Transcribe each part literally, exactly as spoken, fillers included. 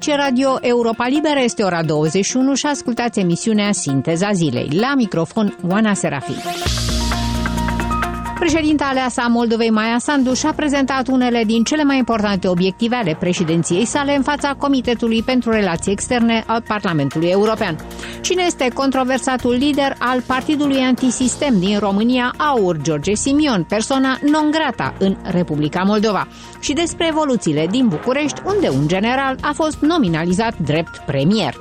Aici Radio Europa Liberă, este ora douăzeci și unu și ascultați emisiunea Sinteza Zilei. La microfon, Oana Serafin. Președinta aleasă a Moldovei, Maia Sandu, și-a prezentat unele din cele mai importante obiective ale președinției sale în fața Comitetului pentru Relații Externe al Parlamentului European. Cine este controversatul lider al partidului antisistem din România, AUR, George Simion, persoana non grata în Republica Moldova? Și despre evoluțiile din București, unde un general a fost nominalizat drept premier.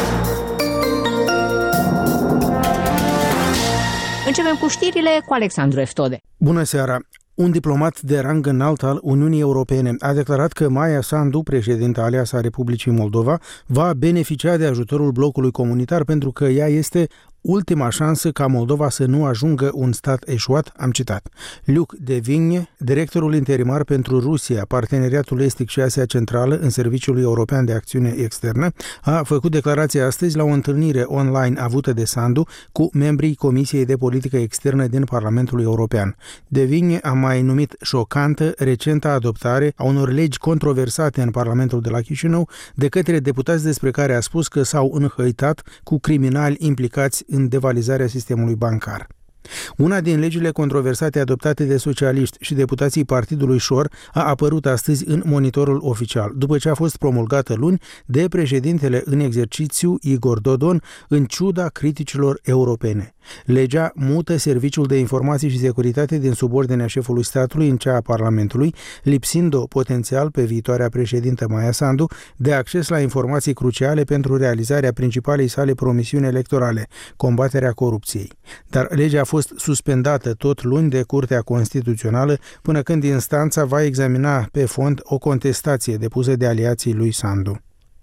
Începem cu știrile cu Alexandru Eftode. Bună seara! Un diplomat de rang înalt al Uniunii Europene a declarat că Maia Sandu, președinta aleasă a Republicii Moldova, va beneficia de ajutorul blocului comunitar pentru că ea este ultima șansă ca Moldova să nu ajungă un stat eșuat, am citat. Luc de Vigne, directorul interimar pentru Rusia, Parteneriatul Estic și Asia Centrală în Serviciul European de Acțiune Externă, a făcut declarația astăzi la o întâlnire online avută de Sandu cu membrii Comisiei de Politică Externă din Parlamentul European. De Vigne a mai numit șocantă recenta adoptare a unor legi controversate în Parlamentul de la Chișinău de către deputați despre care a spus că s-au înhăitat cu criminali implicați în devalizarea sistemului bancar. Una din legile controversate adoptate de socialiști și deputații Partidului Șor a apărut astăzi în monitorul oficial, după ce a fost promulgată luni de președintele în exercițiu Igor Dodon, în ciuda criticilor europene. Legea mută Serviciul de Informații și Securitate din subordinea șefului statului în cea a Parlamentului, lipsind-o potențial pe viitoarea președintă Maia Sandu de acces la informații cruciale pentru realizarea principalei sale promisiuni electorale, combaterea corupției. Dar legea a fost suspendată tot luni de Curtea Constituțională până când instanța va examina pe fond o contestație depusă de aliații lui Sandu.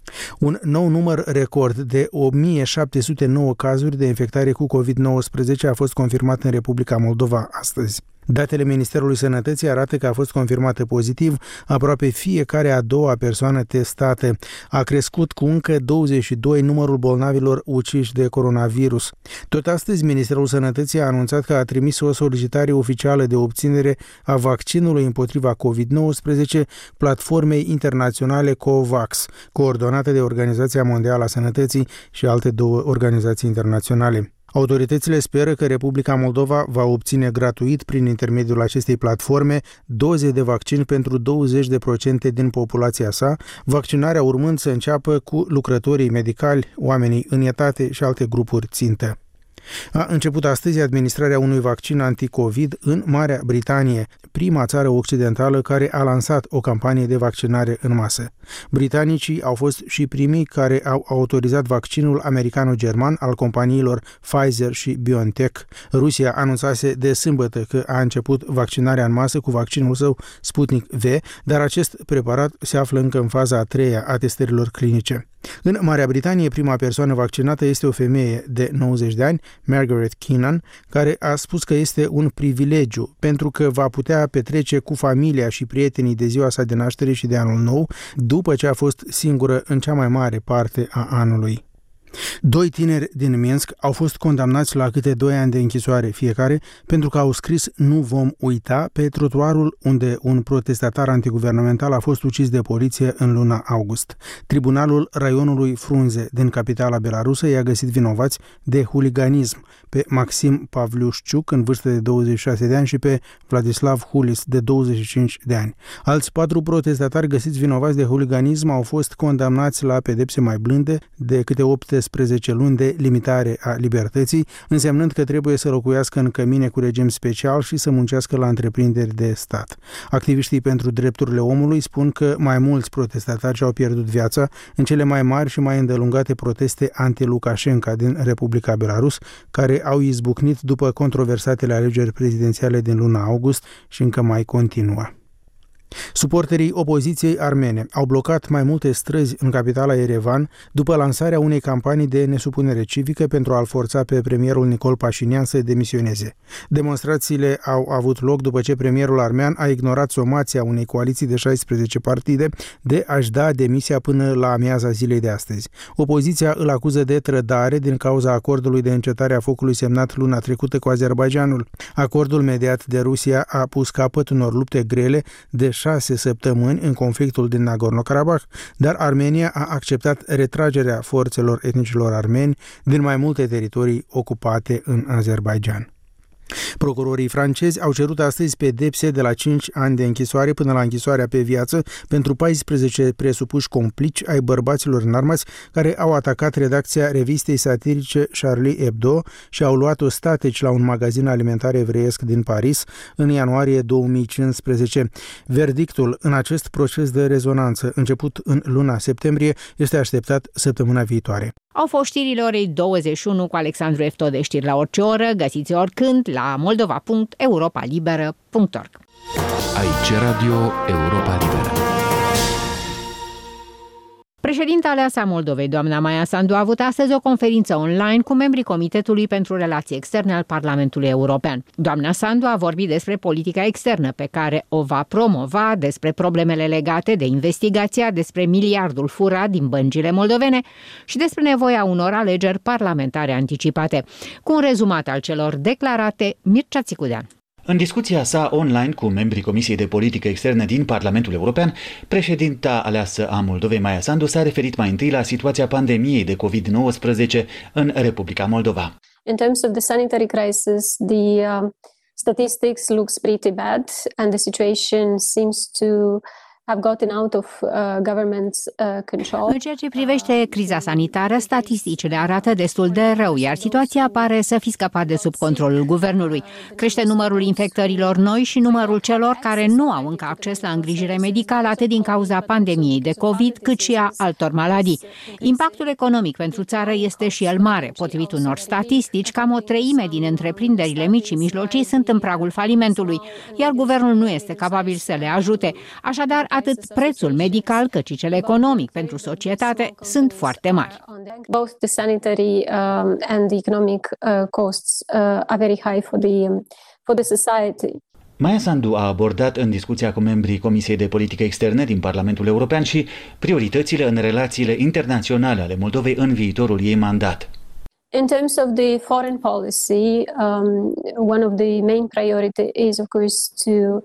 Un nou număr record de o mie șapte sute nouă cazuri de infectare cu covid nouăsprezece a fost confirmat în Republica Moldova astăzi. Datele Ministerului Sănătății arată că a fost confirmată pozitiv aproape fiecare a doua persoană testată. A crescut cu încă douăzeci și doi numărul bolnavilor uciși de coronavirus. Tot astăzi, Ministerul Sănătății a anunțat că a trimis o solicitare oficială de obținere a vaccinului împotriva covid nouăsprezece platformei internaționale COVAX, coordonată de Organizația Mondială a Sănătății și alte două organizații internaționale. Autoritățile speră că Republica Moldova va obține gratuit prin intermediul acestei platforme doze de vaccin pentru douăzeci la sută din populația sa, vaccinarea urmând să înceapă cu lucrătorii medicali, oamenii în etate și alte grupuri țintă. A început astăzi administrarea unui vaccin anticovid în Marea Britanie, prima țară occidentală care a lansat o campanie de vaccinare în masă. Britanicii au fost și primii care au autorizat vaccinul americano-german al companiilor Pfizer și BioNTech. Rusia anunțase de sâmbătă că a început vaccinarea în masă cu vaccinul său Sputnik V, dar acest preparat se află încă în faza a treia a testărilor clinice. În Marea Britanie, prima persoană vaccinată este o femeie de nouăzeci de ani, Margaret Keenan, care a spus că este un privilegiu pentru că va putea petrece cu familia și prietenii de ziua sa de naștere și de anul nou, după ce a fost singură în cea mai mare parte a anului. Doi tineri din Minsk au fost condamnați la câte doi ani de închisoare fiecare pentru că au scris "Nu vom uita" pe trotuarul unde un protestatar antiguvernamental a fost ucis de poliție în luna august. Tribunalul raionului Frunze din capitala belarusă i-a găsit vinovați de huliganism pe Maxim Pavliușciuc, în vârstă de douăzeci și șase de ani, și pe Vladislav Hulis, de douăzeci și cinci de ani. Alți patru protestatari găsiți vinovați de huliganism au fost condamnați la pedepse mai blânde de câte optsprezece luni de limitare a libertății, însemnând că trebuie să locuiască în cămine cu regim special și să muncească la întreprinderi de stat. Activiștii pentru drepturile omului spun că mai mulți protestatari și-au pierdut viața în cele mai mari și mai îndelungate proteste anti-Lukashenko din Republica Belarus, care au izbucnit după controversatele alegeri prezidențiale din luna august și încă mai continuă. Suporterii opoziției armene au blocat mai multe străzi în capitala Yerevan după lansarea unei campanii de nesupunere civică pentru a-l forța pe premierul Nicol Pașinian să demisioneze. Demonstrațiile au avut loc după ce premierul armean a ignorat somația unei coaliții de șaisprezece partide de a-și da demisia până la amiaza zilei de astăzi. Opoziția îl acuză de trădare din cauza acordului de încetare a focului semnat luna trecută cu Azerbaidjanul. Acordul mediat de Rusia a pus capăt unor lupte grele de șase săptămâni în conflictul din Nagorno-Karabakh, dar Armenia a acceptat retragerea forțelor etnicilor armeni din mai multe teritorii ocupate în Azerbaidjan. Procurorii francezi au cerut astăzi pedepse de la cinci ani de închisoare până la închisoarea pe viață pentru paisprezece presupuși complici ai bărbaților înarmați care au atacat redacția revistei satirice Charlie Hebdo și au luat ostateci la un magazin alimentar evreiesc din Paris în ianuarie două mii cincisprezece. Verdictul în acest proces de rezonanță, început în luna septembrie, este așteptat săptămâna viitoare. Au fost știrile orei douăzeci și unu cu Alexandru Eftode, știri la orice oră, găsiți oricând la moldova punct europa liberă punct org. Aici Radio Europa Liberă. Președinta aleasă a Moldovei, doamna Maia Sandu, a avut astăzi o conferință online cu membrii Comitetului pentru Relații Externe al Parlamentului European. Doamna Sandu a vorbit despre politica externă pe care o va promova, despre problemele legate de investigația, despre miliardul furat din băncile moldovene și despre nevoia unor alegeri parlamentare anticipate. Cu un rezumat al celor declarate, Mircea Țicudean. În discuția sa online cu membrii Comisiei de Politică Externă din Parlamentul European, președinta aleasă a Moldovei, Maia Sandu, s-a referit mai întâi la situația pandemiei de covid nouăsprezece în Republica Moldova. In terms of the sanitary crisis, the uh, statistics looks pretty bad and the situation seems to have gotten out of uh, government uh, control. În ceea ce privește criza sanitară, statisticile arată destul de rău, iar situația pare să fi scăpat de sub controlul guvernului. Crește numărul infectărilor noi și numărul celor care nu au încă acces la îngrijire medicală, atât din cauza pandemiei de COVID, cât și a altor maladii. Impactul economic pentru țară este și el mare. Potrivit unor statistici, cam o treime din întreprinderile mici și mijlocii sunt în pragul falimentului, iar guvernul nu este capabil să le ajute. Așadar, atât prețul medical cât și cel economic pentru societate sunt foarte mari. Both the sanitary um, and the economic uh, costs uh, are very high for the um, for the society. Maia Sandu a abordat în discuția cu membrii Comisiei de Politică Externă din Parlamentul European și prioritățile în relațiile internaționale ale Moldovei în viitorul ei mandat. In terms of the foreign policy, um, one of the main priority is of course to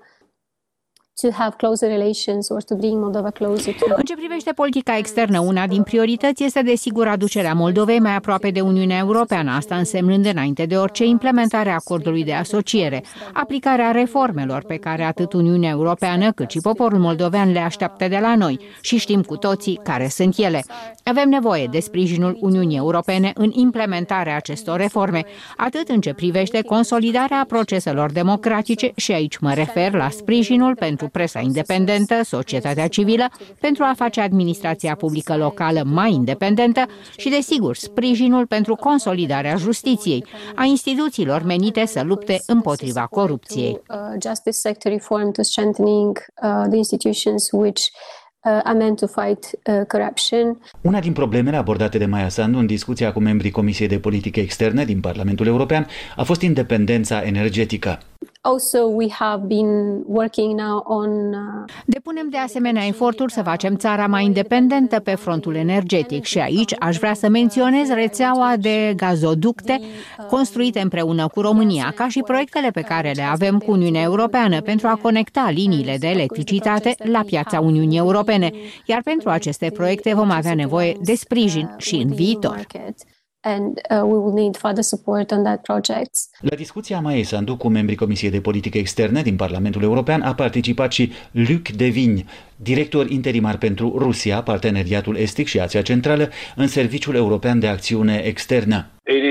to have closer relations or to bring Moldova closer to... În ce privește politica externă, una din priorități este desigur aducerea Moldovei mai aproape de Uniunea Europeană, asta însemnând înainte de orice implementarea acordului de asociere, aplicarea reformelor pe care atât Uniunea Europeană cât și poporul moldovean le așteaptă de la noi și știm cu toții care sunt ele. Avem nevoie de sprijinul Uniunii Europene în implementarea acestor reforme, atât în ce privește consolidarea proceselor democratice și aici mă refer la sprijinul pentru presa independentă, societatea civilă, pentru a face administrația publică locală mai independentă și, desigur, sprijinul pentru consolidarea justiției, a instituțiilor menite să lupte împotriva corupției. Justice sector reform to strengthening the institutions which are meant to fight corruption. Una din problemele abordate de Maia Sandu în discuția cu membrii Comisiei de Politică Externă din Parlamentul European a fost independența energetică. Also, we have been working now on Depunem de asemenea eforturi să facem țara mai independentă pe frontul energetic și aici aș vrea să menționez rețeaua de gazoducte construite împreună cu România, ca și proiectele pe care le avem cu Uniunea Europeană pentru a conecta liniile de electricitate la piața Uniunii Europene, iar pentru aceste proiecte vom avea nevoie de sprijin și în viitor. And uh, we will need further support on that project. La discuția Maiei Sandu cu membrii Comisiei de Politică Externă din Parlamentul European a participat și Luc Devigne, director interimar pentru Rusia, Parteneriatul Estic și Asia Centrală în Serviciul European de Acțiune Externă.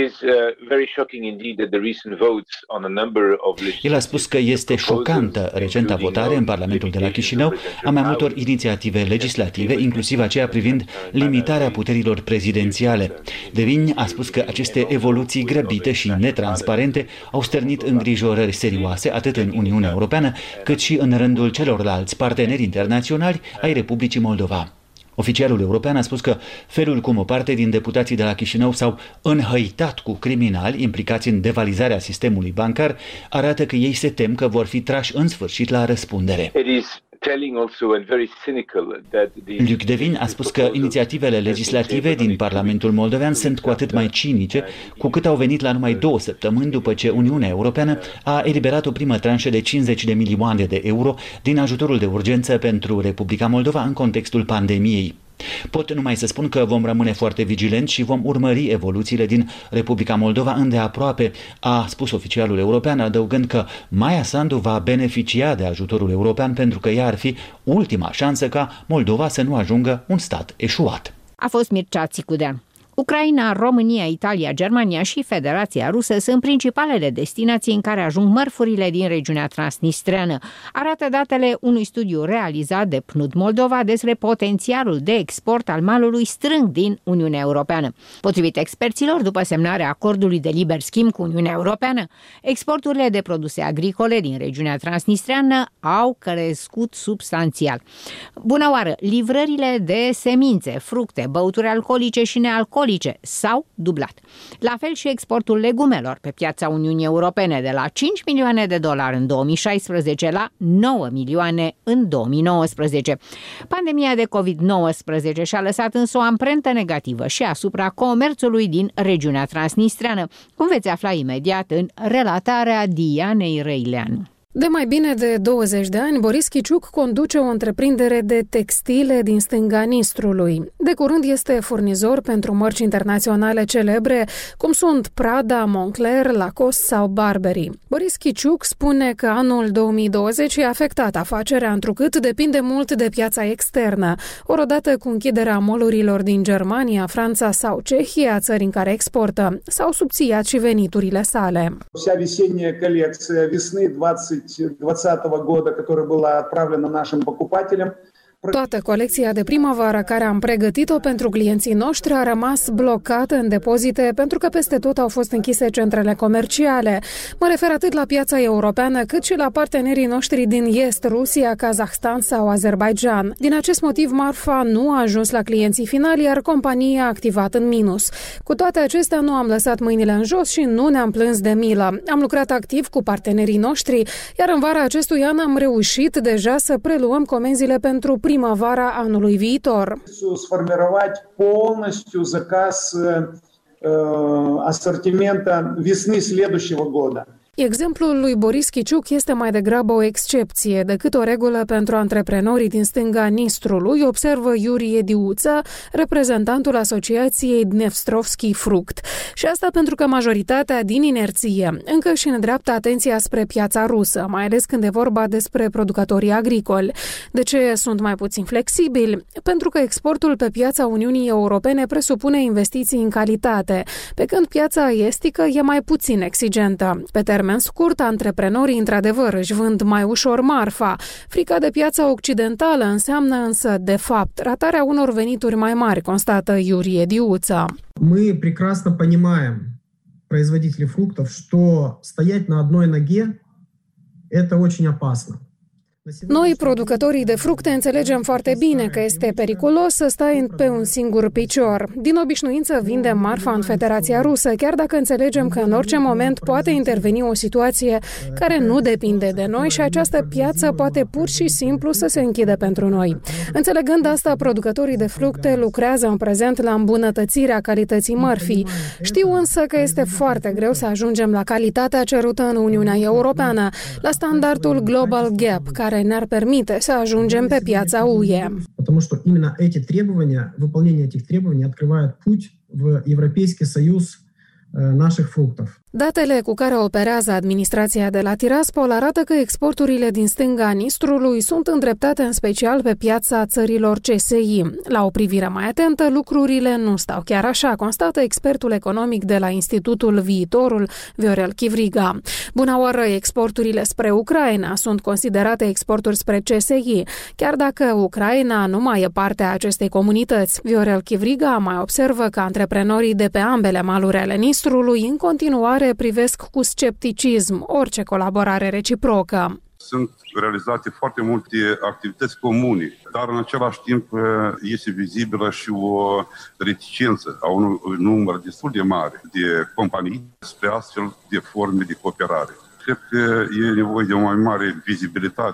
El a spus că este șocantă recenta votare în Parlamentul de la Chișinău a mai multor inițiative legislative, inclusiv aceea privind limitarea puterilor prezidențiale. Devigne a spus că aceste evoluții grăbite și netransparente au stârnit îngrijorări serioase atât în Uniunea Europeană cât și în rândul celorlalți parteneri internaționali ai Republicii Moldova. Oficialul european a spus că felul cum o parte din deputații de la Chișinău s-au înhăitat cu criminali implicați în devalizarea sistemului bancar arată că ei se tem că vor fi trași în sfârșit la răspundere. Luc Devin a spus că inițiativele legislative din Parlamentul moldovean sunt cu atât mai cinice, cu cât au venit la numai două săptămâni după ce Uniunea Europeană a eliberat o primă tranșă de cincizeci de milioane de euro din ajutorul de urgență pentru Republica Moldova în contextul pandemiei. Pot numai să spun că vom rămâne foarte vigilenți și vom urmări evoluțiile din Republica Moldova îndeaproape, a spus oficialul european, adăugând că Maia Sandu va beneficia de ajutorul european pentru că ea ar fi ultima șansă ca Moldova să nu ajungă un stat eșuat. A fost Mircea Țicudean. Ucraina, România, Italia, Germania și Federația Rusă sunt principalele destinații în care ajung mărfurile din regiunea transnistreană, arată datele unui studiu realizat de P N U D Moldova despre potențialul de export al malului strâng din Uniunea Europeană. Potrivit experților, după semnarea acordului de liber schimb cu Uniunea Europeană, exporturile de produse agricole din regiunea transnistreană au crescut substanțial. Bună oară! Livrările de semințe, fructe, băuturi alcoolice și nealcoolice s-au dublat. La fel și exportul legumelor pe piața Uniunii Europene de la cinci milioane de dolari în două mii șaisprezece la nouă milioane în două mii nouăsprezece. Pandemia de covid nouăsprezece și-a lăsat însă o amprentă negativă și asupra comerțului din regiunea transnistreană, cum veți afla imediat în relatarea Dianei Răileanu. De mai bine de douăzeci de ani, Boris Chiciuc conduce o întreprindere de textile din stânga Nistrului. De curând este furnizor pentru mărci internaționale celebre, cum sunt Prada, Moncler, Lacoste sau Burberry. Boris Chiciuc spune că anul două mii douăzeci a afectat afacerea, întrucât depinde mult de piața externă, ori odată cu închiderea molurilor din Germania, Franța sau Cehia, țări în care exportă, s-au subțiat și veniturile sale. двадцатого года, которая была отправлена нашим покупателям. Toată colecția de primăvară care am pregătit-o pentru clienții noștri a rămas blocată în depozite pentru că peste tot au fost închise centrele comerciale. Mă refer atât la piața europeană cât și la partenerii noștri din Est, Rusia, Kazahstan sau Azerbaijan. Din acest motiv, marfa nu a ajuns la clienții finali, iar compania a activat în minus. Cu toate acestea, nu am lăsat mâinile în jos și nu ne-am plâns de milă. Am lucrat activ cu partenerii noștri, iar în vara acestui an am reușit deja să preluăm comenzile pentru primăvara anului viitor. Сформировать полностью заказ ассортимента весны следующего года. Exemplul lui Boris Chiciuc este mai degrabă o excepție decât o regulă pentru antreprenorii din stânga Nistrului, observă Iurie Diuță, reprezentantul asociației Dnestrovski Fruct. Și asta pentru că majoritatea din inerție încă își îndreaptă atenția spre piața rusă, mai ales când e vorba despre producătorii agricoli. De ce sunt mai puțin flexibili? Pentru că exportul pe piața Uniunii Europene presupune investiții în calitate, pe când piața estică e mai puțin exigentă. Pe termen scurt, antreprenorii într-adevăr își vând mai ușor marfa. Frica de piața occidentală înseamnă însă, de fapt, ratarea unor venituri mai mari, constată Iurie Diuța. Мы прекрасно понимаем, производители фруктов, что стоять на одной ноге – это очень опасно. Noi, producătorii de fructe, înțelegem foarte bine că este periculos să stai pe un singur picior. Din obișnuință vindem marfa în Federația Rusă, chiar dacă înțelegem că în orice moment poate interveni o situație care nu depinde de noi și această piață poate pur și simplu să se închide pentru noi. Înțelegând asta, producătorii de fructe lucrează în prezent la îmbunătățirea calității mărfii. Știu însă că este foarte greu să ajungem la calitatea cerută în Uniunea Europeană, la standardul Global Gap, care ne-ar permite să ajungem pe piața U E. Потому что именно эти требования, выполнение этих требований открывает путь в Европейский Союз наших фруктов. Datele cu care operează administrația de la Tiraspol arată că exporturile din stânga Nistrului sunt îndreptate în special pe piața țărilor C S I. La o privire mai atentă, lucrurile nu stau chiar așa, constată expertul economic de la Institutul Viitorul, Viorel Chivriga. Bună oară, exporturile spre Ucraina sunt considerate exporturi spre C S I, chiar dacă Ucraina nu mai e parte a acestei comunități. Viorel Chivriga mai observă că antreprenorii de pe ambele maluri ale Nistrului în continuare privesc cu scepticism orice colaborare reciprocă. Sunt realizate foarte multe activități comune, dar în același timp este vizibilă și o reticență a unui număr destul de mare de companii spre astfel de forme de cooperare. Cred că e nevoie de o mai mare vizibilitate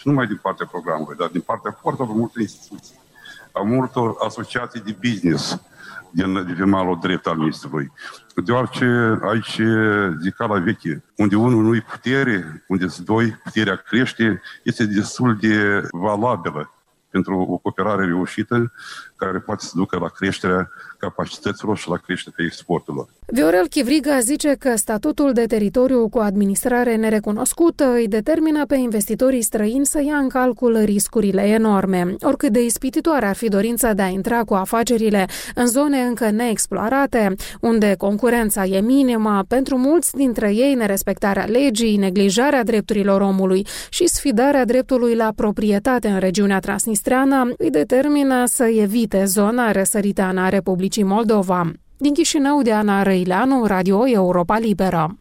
Și nu numai din partea programului, dar din partea foarte multe instituții, a multor asociații de business din, de pe malul drept al ministrului. Deoarece aici zicala veche, unde unul nu-i putere, unde sunt doi, puterea crește, este destul de valabilă pentru o cooperare reușită care poate să ducă la creșterea capacităților și la creșterea exporturilor. Viorel Chivriga zice că statutul de teritoriu cu administrare nerecunoscută îi determină pe investitorii străini să ia în calcul riscurile enorme. Oricât de ispititoare ar fi dorința de a intra cu afacerile în zone încă neexplorate, unde concurența e minimă, pentru mulți dintre ei nerespectarea legii, neglijarea drepturilor omului și sfidarea dreptului la proprietate în regiunea transnistreană îi determină să evite zona răsăriteană a Republicii Moldova. Din Chișinău, Diana Răileanu, Radio Europa Liberă.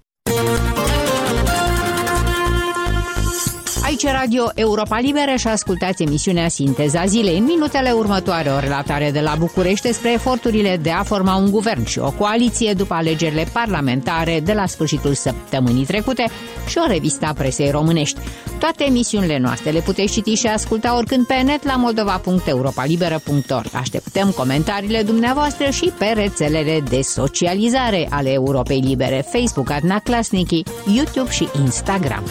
Aici Radio Europa Liberă și ascultați emisiunea Sinteza Zilei. În minutele următoare, o relatare de la București despre eforturile de a forma un guvern și o coaliție după alegerile parlamentare de la sfârșitul săptămânii trecute și o revistă a presei românești. Toate emisiunile noastre le puteți citi și asculta oricând pe net la moldova punct europa liberă punct org. Așteptăm comentariile dumneavoastră și pe rețelele de socializare ale Europei Libere, Facebook, Adna Klasnici, YouTube și Instagram.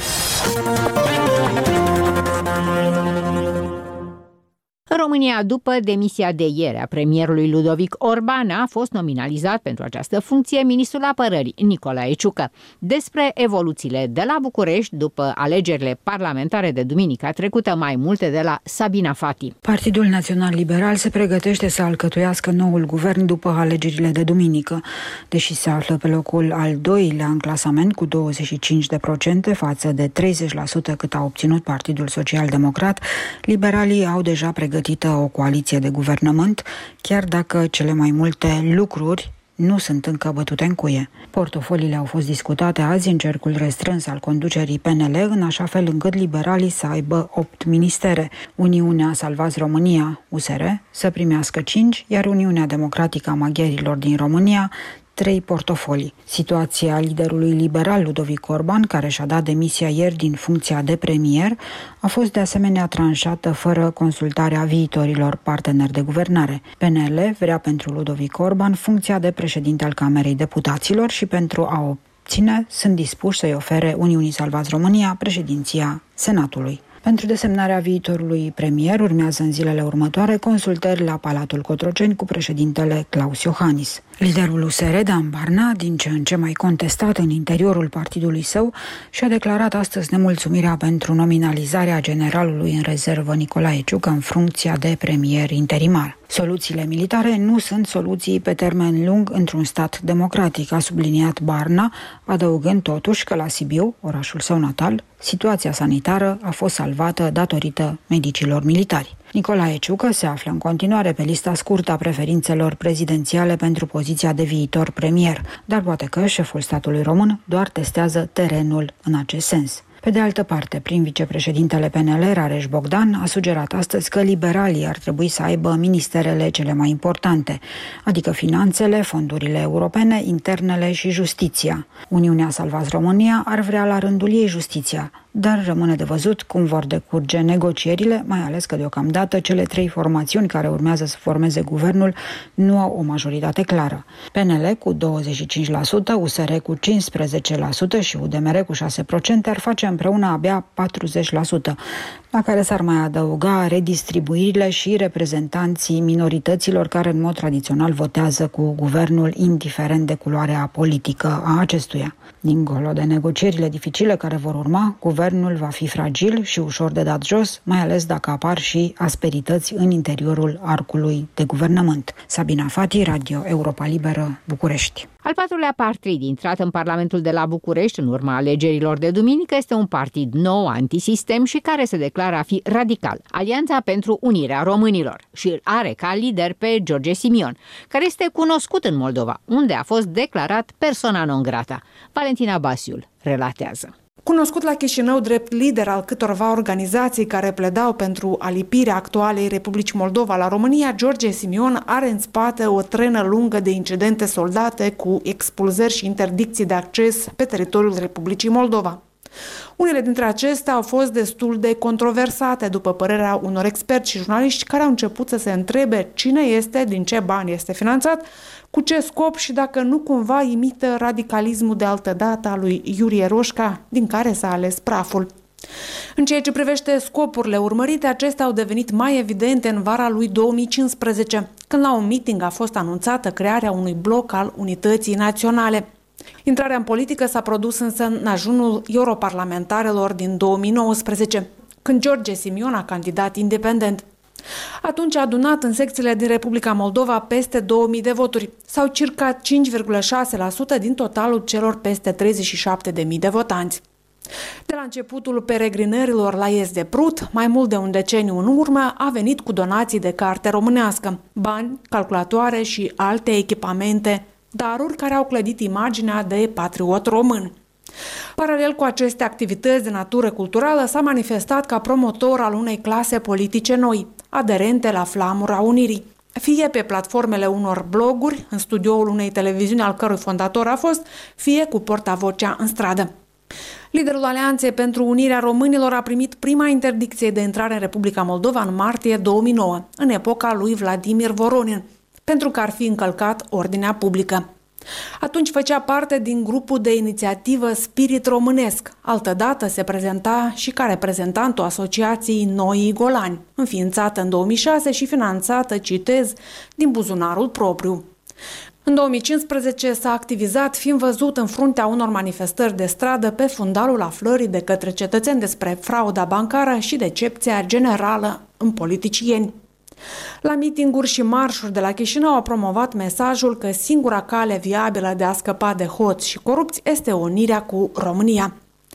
În România, după demisia de ieri a premierului Ludovic Orban, a fost nominalizat pentru această funcție ministrul apărării Nicolae Ciucă. Despre evoluțiile de la București după alegerile parlamentare de duminica trecută, mai multe de la Sabina Fati. Partidul Național Liberal se pregătește să alcătuiască noul guvern după alegerile de duminică. Deși se află pe locul al doilea în clasament cu douăzeci și cinci la sută față de treizeci la sută cât a obținut Partidul Social Democrat, liberalii au deja pregătit o coaliție de guvernământ, chiar dacă cele mai multe lucruri nu sunt încă bătute în cuie. Portofoliile au fost discutate azi în cercul restrâns al conducerii P N L, în așa fel încât liberalii să aibă opt ministere, Uniunea Salvați România, U S R, să primească cinci, iar Uniunea Democratică a Maghiarilor din România trei portofolii. Situația liderului liberal Ludovic Orban, care și-a dat demisia ieri din funcția de premier, a fost de asemenea tranșată fără consultarea viitorilor parteneri de guvernare. P N L vrea pentru Ludovic Orban funcția de președinte al Camerei Deputaților și pentru a obține sunt dispuși să-i ofere Uniunii Salvați România președinția Senatului. Pentru desemnarea viitorului premier urmează în zilele următoare consultări la Palatul Cotroceni cu președintele Claus Iohannis. Liderul U S R, Dan Barna, din ce în ce mai contestat în interiorul partidului său, și-a declarat astăzi nemulțumirea pentru nominalizarea generalului în rezervă Nicolae Ciucă în funcția de premier interimar. Soluțiile militare nu sunt soluții pe termen lung într-un stat democratic, a subliniat Barna, adăugând totuși că la Sibiu, orașul său natal, situația sanitară a fost salvată datorită medicilor militari. Nicolae Ciucă se află în continuare pe lista scurtă a preferințelor prezidențiale pentru poziția de viitor premier, dar poate că șeful statului român doar testează terenul în acest sens. Pe de altă parte, prin vicepreședintele P N L, Rareș Bogdan, a sugerat astăzi că liberalii ar trebui să aibă ministerele cele mai importante, adică finanțele, fondurile europene, internele și justiția. Uniunea Salvați România ar vrea la rândul ei justiția, dar rămâne de văzut cum vor decurge negocierile, mai ales că deocamdată cele trei formațiuni care urmează să formeze guvernul nu au o majoritate clară. P N L cu douăzeci și cinci la sută, U S R cu cincisprezece la sută și U D M R cu șase la sută ar face împreună abia patruzeci la sută, la care s-ar mai adăuga redistribuirile și reprezentanții minorităților care în mod tradițional votează cu guvernul, indiferent de culoarea politică a acestuia. Dincolo de negocierile dificile care vor urma, guvernul va fi fragil și ușor de dat jos, mai ales dacă apar și asperități în interiorul arcului de guvernământ. Sabina Fati, Radio Europa Liberă, București. Al patrulea partid intrat în Parlamentul de la București în urma alegerilor de duminică este un partid nou, antisistem și care se declară a fi radical, Alianța pentru Unirea Românilor, și îl are ca lider pe George Simion, care este cunoscut în Moldova, unde a fost declarat persona non grata. Valentina Basiul relatează. Cunoscut la Chișinău drept lider al câtorva organizații care pledau pentru alipirea actualei Republicii Moldova la România, George Simion are în spate o trenă lungă de incidente soldate cu expulzări și interdicții de acces pe teritoriul Republicii Moldova. Unele dintre acestea au fost destul de controversate, după părerea unor experți și jurnaliști care au început să se întrebe cine este, din ce bani este finanțat, cu ce scop și dacă nu cumva imită radicalismul de altădată al lui Iurie Roșca, din care s-a ales praful. În ceea ce privește scopurile urmărite, acestea au devenit mai evidente în vara lui două mii cincisprezece, când la un meeting a fost anunțată crearea unui bloc al Unității Naționale. Intrarea în politică s-a produs însă în ajunul europarlamentarelor din două mii nouăsprezece, când George Simion a candidat independent. Atunci a adunat în secțiile din Republica Moldova peste două mii de voturi, sau circa cinci virgulă șase la sută din totalul celor peste treizeci și șapte de mii de votanți. De la începutul peregrinărilor la Iez de Prut, mai mult de un deceniu în urmă, a venit cu donații de carte românească, bani, calculatoare și alte echipamente, daruri care au clădit imaginea de patriot român. Paralel cu aceste activități de natură culturală, s-a manifestat ca promotor al unei clase politice noi, aderente la flamura unirii, fie pe platformele unor bloguri, în studioul unei televiziuni al cărui fondator a fost, fie cu portavocea în stradă. Liderul Alianței pentru Unirea Românilor a primit prima interdicție de intrare în Republica Moldova în martie două mii nouă, în epoca lui Vladimir Voronin, pentru că ar fi încălcat ordinea publică. Atunci făcea parte din grupul de inițiativă Spirit Românesc. Altădată se prezenta și ca reprezentantul Asociației Noii Golani, înființată în două mii șase și finanțată, citez, din buzunarul propriu. În două mii cincisprezece s-a activizat, fiind văzut în fruntea unor manifestări de stradă pe fundalul aflării de către cetățeni despre frauda bancară și decepția generală în politicieni. La mitinguri și marșuri de la Chișinău a promovat mesajul că singura cale viabilă de a scăpa de hoți și corupți este unirea cu România.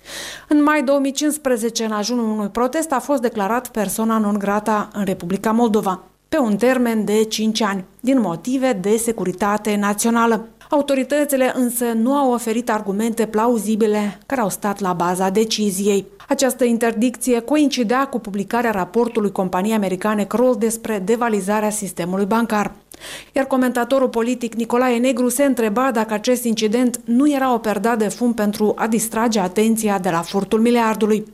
În mai două mii cincisprezece, în ajunul unui protest, a fost declarat persona non grata în Republica Moldova, pe un termen de cinci ani, din motive de securitate națională. Autoritățile însă nu au oferit argumente plauzibile care au stat la baza deciziei. Această interdicție coincidea cu publicarea raportului companiei americane Kroll despre devalizarea sistemului bancar. Iar comentatorul politic Nicolae Negru se întreba dacă acest incident nu era o perdea de fum pentru a distrage atenția de la furtul miliardului.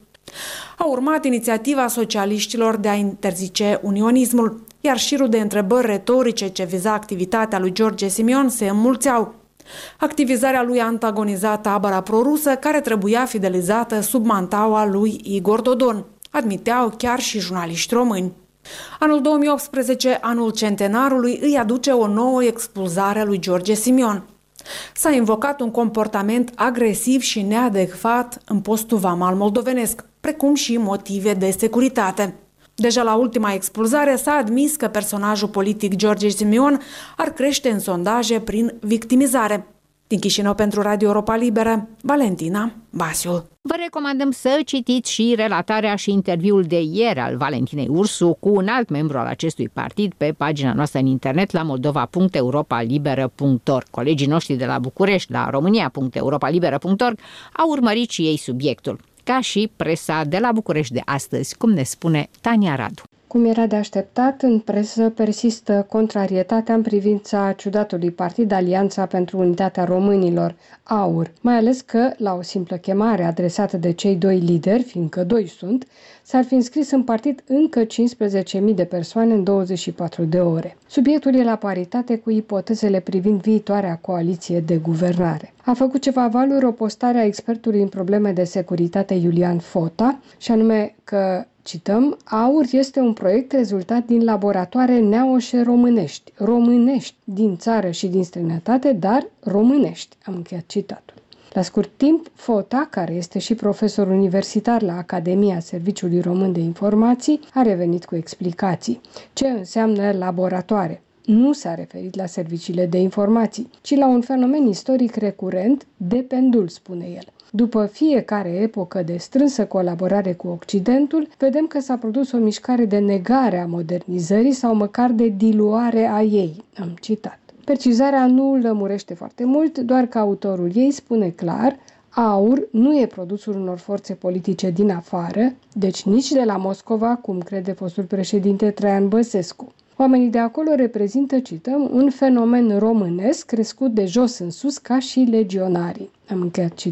A urmat inițiativa socialiștilor de a interzice unionismul, iar șirul de întrebări retorice ce viza activitatea lui George Simion se înmulțeau. Activizarea lui antagoniza tabăra prorusă, care trebuia fidelizată sub mantaua lui Igor Dodon, admiteau chiar și jurnaliști români. Anul două mii optsprezece, anul centenarului, îi aduce o nouă expulzare a lui George Simion. S-a invocat un comportament agresiv și neadecvat în postul vamal moldovenesc, precum și motive de securitate. Deja la ultima expulzare s-a admis că personajul politic George Simion ar crește în sondaje prin victimizare. Din Chișinău pentru Radio Europa Liberă, Valentina Basiul. Vă recomandăm să citiți și relatarea și interviul de ieri al Valentinei Ursu cu un alt membru al acestui partid pe pagina noastră în internet la moldova punct europa liberă punct org. Colegii noștri de la București la românia punct europa liberă punct org au urmărit și ei subiectul, ca și presa de la București de astăzi, cum ne spune Tania Radu. Cum era de așteptat, în presă persistă contrarietatea în privința ciudatului partid Alianța pentru Unitatea Românilor, AUR, mai ales că, la o simplă chemare adresată de cei doi lideri, fiindcă doi sunt, s-ar fi înscris în partid încă cincisprezece mii de persoane în douăzeci și patru de ore. Subiectul e la paritate cu ipotezele privind viitoarea coaliție de guvernare. A făcut ceva valuri o postare a expertului în probleme de securitate Iulian Fota, și anume că, cităm, AUR este un proiect rezultat din laboratoare neaușe românești, românești din țară și din străinătate, dar românești. Am încheiat citatul. La scurt timp, Fota, care este și profesor universitar la Academia Serviciului Român de Informații, a revenit cu explicații. Ce înseamnă laboratoare? Nu s-a referit la serviciile de informații, ci la un fenomen istoric recurent de pendul, spune el. După fiecare epocă de strânsă colaborare cu Occidentul, vedem că s-a produs o mișcare de negare a modernizării sau măcar de diluare a ei. Am citat. Precizarea nu lămurește foarte mult, doar că autorul ei spune clar: AUR nu e produsul unor forțe politice din afară, deci nici de la Moscova, cum crede fostul președinte Traian Băsescu. Oamenii de acolo reprezintă, cităm, un fenomen românesc crescut de jos în sus ca și legionarii. Am încheiat citatul.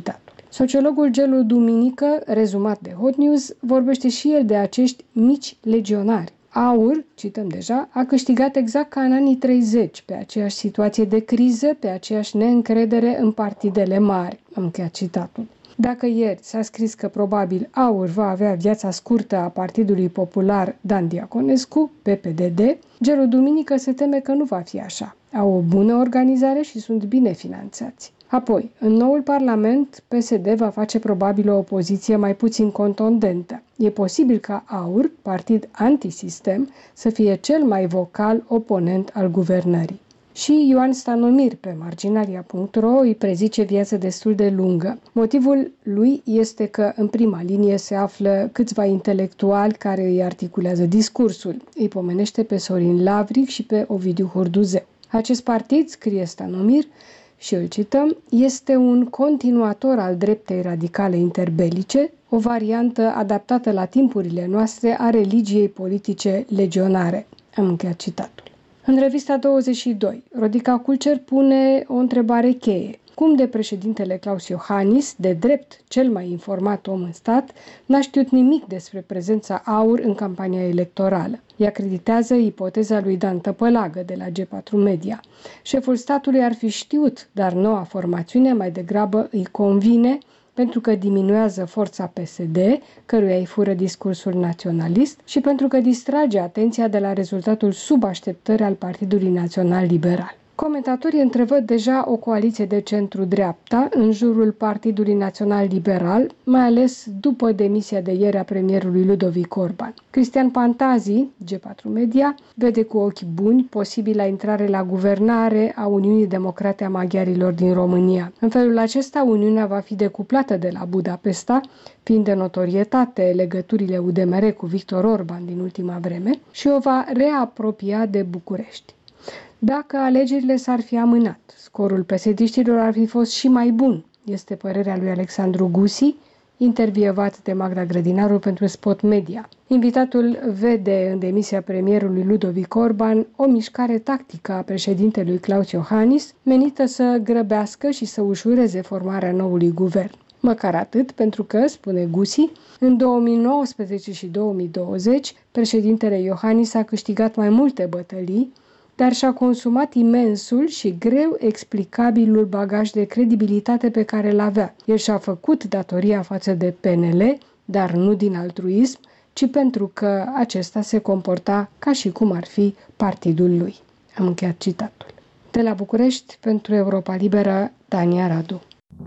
Sociologul Gelu Duminică, rezumat de Hot News, vorbește și el de acești mici legionari. AUR, cităm deja, a câștigat exact ca în anii treizeci, pe aceeași situație de criză, pe aceeași neîncredere în partidele mari. Am încheiat citatul. Dacă ieri s-a scris că probabil AUR va avea viața scurtă a Partidului Popular Dan Diaconescu, P P D D, Gelu Duminică se teme că nu va fi așa. Au o bună organizare și sunt bine finanțați. Apoi, în noul Parlament, P S D va face probabil o opoziție mai puțin contundentă. E posibil ca AUR, partid antisistem, să fie cel mai vocal oponent al guvernării. Și Ioan Stanomir, pe marginalia punct ro, îi prezice viață destul de lungă. Motivul lui este că în prima linie se află câțiva intelectuali care îi articulează discursul. Îi pomenește pe Sorin Lavric și pe Ovidiu Hurduzeu. Acest partid, scrie Stanomir, și îl cităm, este un continuator al dreptei radicale interbelice, o variantă adaptată la timpurile noastre a religiei politice legionare. Am încheiat citatul. În revista douăzeci și doi, Rodica Culcer pune o întrebare cheie. Cum de președintele Klaus Iohannis, de drept cel mai informat om în stat, n-a știut nimic despre prezența AUR în campania electorală? Ea creditează ipoteza lui Dan Tăpălagă de la G patru Media. Șeful statului ar fi știut, dar noua formațiune mai degrabă îi convine pentru că diminuează forța P S D, căruia îi fură discursul naționalist, și pentru că distrage atenția de la rezultatul sub așteptări al Partidului Național Liberal. Comentatorii întrevăd deja o coaliție de centru-dreapta în jurul Partidului Național Liberal, mai ales după demisia de ieri a premierului Ludovic Orban. Cristian Pantazi, G patru Media, vede cu ochi buni posibila intrare la guvernare a Uniunii Democrate a Maghiarilor din România. În felul acesta, Uniunea va fi decuplată de la Budapesta, fiind de notorietate legăturile U D M R cu Victor Orban din ultima vreme, și o va reapropia de București. Dacă alegerile s-ar fi amânat, scorul pesediștilor ar fi fost și mai bun, este părerea lui Alexandru Gusi, intervievat de Magda Grădinaru pentru Spot Media. Invitatul vede în demisia premierului Ludovic Orban o mișcare tactică a președintelui Klaus Iohannis, menită să grăbească și să ușureze formarea noului guvern. Măcar atât, pentru că, spune Gusi, în două mii nouăsprezece și două mii douăzeci, președintele Iohannis a câștigat mai multe bătălii, dar și-a consumat imensul și greu explicabilul bagaj de credibilitate pe care îl avea. El și-a făcut datoria față de P N L, dar nu din altruism, ci pentru că acesta se comporta ca și cum ar fi partidul lui. Am încheiat citatul. De la București, pentru Europa Liberă, Tania Radu.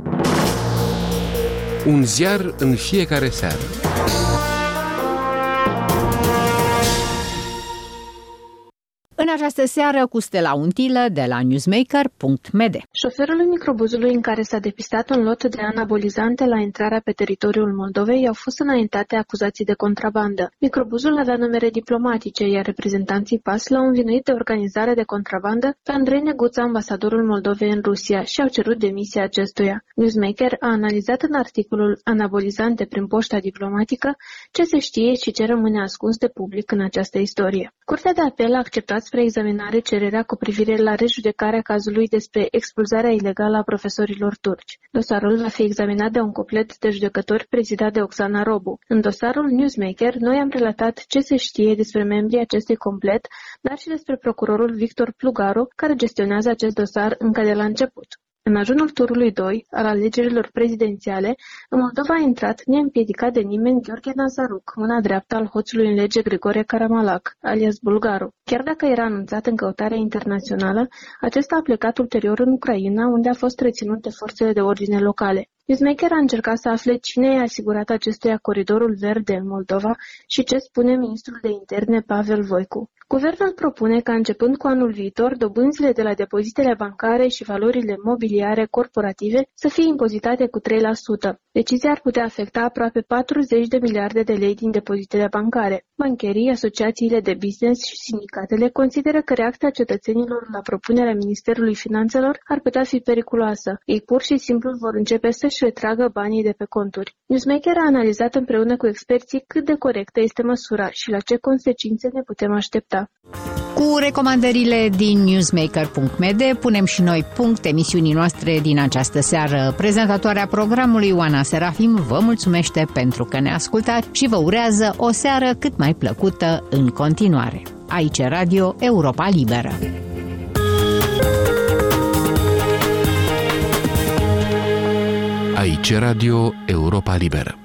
Un ziar în fiecare seară. În această seară cu Stella Untilă de la newsmaker punct m d. Șoferului microbuzului în care s-a depistat un lot de anabolizante la intrarea pe teritoriul Moldovei au fost înaintate acuzații de contrabandă. Microbuzul avea numere diplomatice, iar reprezentanții P A S l-au învinuit de organizare de contrabandă pe Andrei Neguța, ambasadorul Moldovei în Rusia, și au cerut demisia acestuia. Newsmaker a analizat în articolul Anabolizante prin poșta diplomatică ce se știe și ce rămâne ascuns de public în această istorie. Curtea de apel a acceptat spre examinare cererea cu privire la rejudecarea cazului despre expulzarea ilegală a profesorilor turci. Dosarul va fi examinat de un cuplet de judecători prezidat de Oxana Robu. În dosarul Newsmaker, noi am relatat ce se știe despre membrii acestui complet, dar și despre procurorul Victor Plugaru, care gestionează acest dosar încă de la început. În ajunul turului doi al alegerilor prezidențiale, în Moldova a intrat neîmpiedicat de nimeni Gheorghe Nazaruc, mâna dreaptă al hoțului în lege Grigore Karamalac, alias Bulgaru. Chiar dacă era anunțat în căutarea internațională, acesta a plecat ulterior în Ucraina, unde a fost reținut de forțele de ordine locale. Newsmaker a încercat să afle cine i-a asigurat acestuia coridorul verde în Moldova și ce spune ministrul de interne Pavel Voicu. Guvernul propune ca începând cu anul viitor, dobânzile de la depozitele bancare și valorile mobiliare corporative să fie impozitate cu trei la sută. Decizia ar putea afecta aproape patruzeci de miliarde de lei din depozitele bancare. Bancherii, asociațiile de business și sindicatele consideră că reacția cetățenilor la propunerea Ministerului Finanțelor ar putea fi periculoasă. Ei pur și simplu vor începe să-și retragă banii de pe conturi. Newsmaker a analizat împreună cu experții cât de corectă este măsura și la ce consecințe ne putem aștepta. Cu Cu recomandările din newsmaker punct m d punem și noi punct emisiunii noastre din această seară. Prezentatoarea programului Oana Serafim vă mulțumește pentru că ne ascultați și vă urează o seară cât mai plăcută în continuare. Aici Radio Europa Liberă. Aici Radio Europa Liberă.